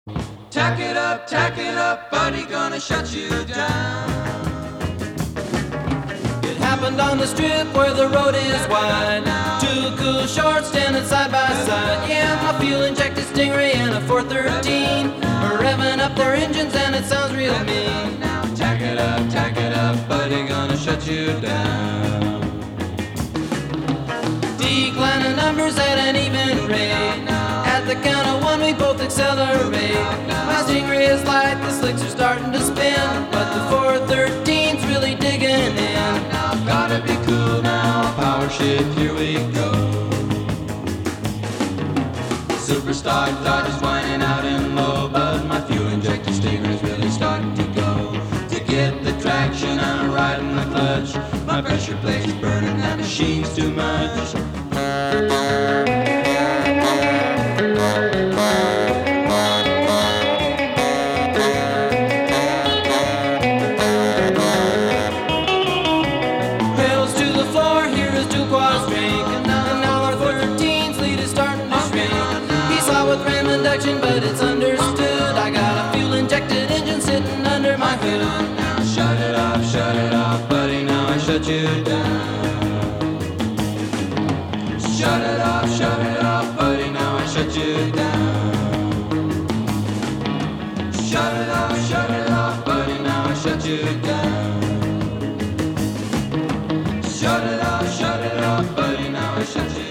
Tack it up, buddy, gonna shut you down. It happened on the strip where the road is wide. Two cool shorts standing side by side. Yeah, my fuel-injected Stingray and a 413 are revving up their engines and it sounds real mean. Tack it up, buddy, gonna shut you down. Declining numbers at an even rate. At the count of one we both accelerate. My Stingray is light, the slicks are starting to spin, but the 413's really digging in. Gotta be cool now, power shift, here we go. Superstar Dodge is whining out in low, but my fuel-injected Stingray's really starting to go. To get the traction, I'm riding the clutch. My pressure plate is burning, that machine's too much. Pedals to the floor, here is two quads drink, and now our 13's lead is starting to shrink. He saw with ram induction, but it's understood. I got a fuel-injected engine sitting under my hood. Shut it off, buddy, now I shut you down. Shut it off, buddy, now I shut you down. Shut it off, buddy, now I shut you down. Shut it off, buddy, now I shut you down.